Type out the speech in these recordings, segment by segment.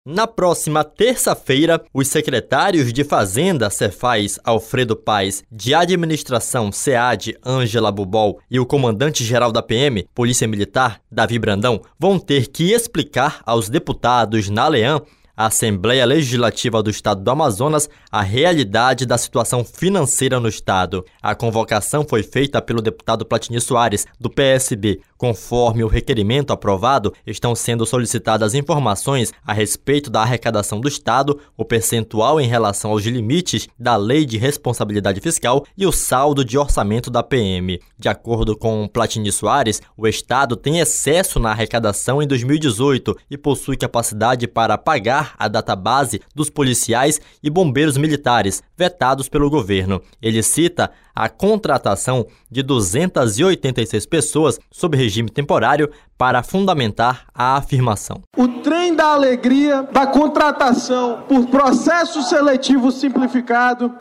Na próxima terça-feira, os secretários de Fazenda, Cefaz, Alfredo Paes, de Administração, SEAD, Ângela Bubol, e o comandante-geral da PM, Polícia Militar, Davi Brandão, vão ter que explicar aos deputados na Leam, a Assembleia Legislativa do Estado do Amazonas, a realidade da situação financeira no Estado. A convocação foi feita pelo deputado Platini Soares, do PSB. Conforme o requerimento aprovado, estão sendo solicitadas informações a respeito da arrecadação do Estado, o percentual em relação aos limites da Lei de Responsabilidade Fiscal e o saldo de orçamento da PM. De acordo com Platini Soares, o Estado tem excesso na arrecadação em 2018 e possui capacidade para pagar a database dos policiais e bombeiros militares, vetados pelo governo. Ele cita a contratação de 286 pessoas sob regime temporário para fundamentar a afirmação. O trem da alegria da contratação por processo seletivo simplificado,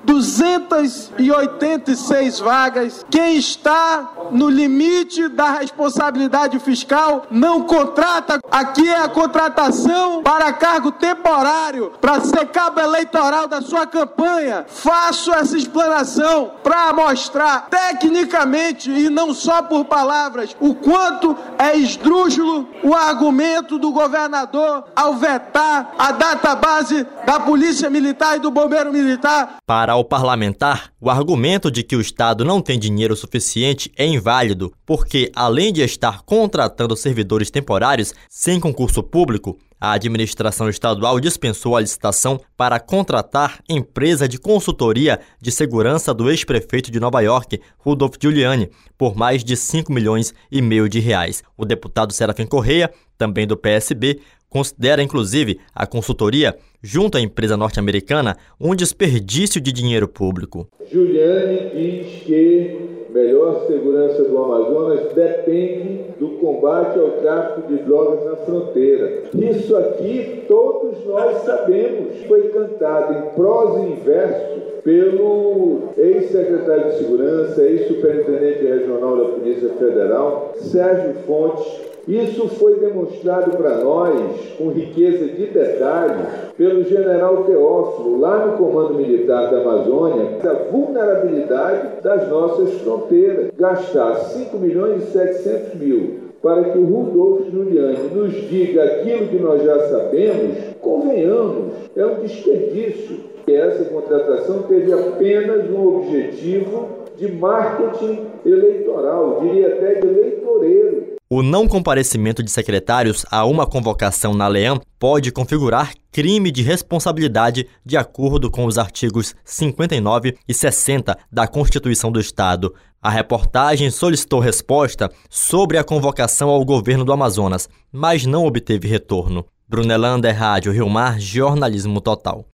286 vagas. Quem está no limite da responsabilidade fiscal não contrata. Aqui é a contratação para cargo temporário, para ser cabo eleitoral da sua campanha. Faço essa explanação para mostrar tecnicamente e não só por palavras o quanto é esdrúxulo o argumento do governador ao vetar a database da Polícia Militar e do Bombeiro Militar. Para o parlamentar, o argumento de que o Estado não tem dinheiro suficiente é inválido, porque além de estar contratando servidores temporários sem concurso público, a administração estadual dispensou a licitação para contratar empresa de consultoria de segurança do ex-prefeito de Nova York, Rudolph Giuliani, por mais de 5,5 milhões de reais. O deputado Serafim Correia, também do PSB, considera inclusive a consultoria, junto à empresa norte-americana, um desperdício de dinheiro público. Giuliani diz que melhor segurança do Amazonas depende do combate ao tráfico de drogas na fronteira. Isso aqui todos nós sabemos. Foi cantado em prosa e em verso pelo ex-secretário de Segurança, ex-superintendente regional da Polícia Federal, Sérgio Fontes. Isso foi demonstrado para nós, com riqueza de detalhes, pelo general Teófilo, lá no Comando Militar da Amazônia, da vulnerabilidade das nossas fronteiras. Gastar 5,7 milhões para que o Rudolph Giuliani nos diga aquilo que nós já sabemos, convenhamos, é um desperdício. E essa contratação teve apenas um objetivo de marketing eleitoral, diria até de eleitoreiro. O não comparecimento de secretários a uma convocação na Leam pode configurar crime de responsabilidade de acordo com os artigos 59 e 60 da Constituição do Estado. A reportagem solicitou resposta sobre a convocação ao governo do Amazonas, mas não obteve retorno. Brunelander, Rádio Rio Mar, Jornalismo Total.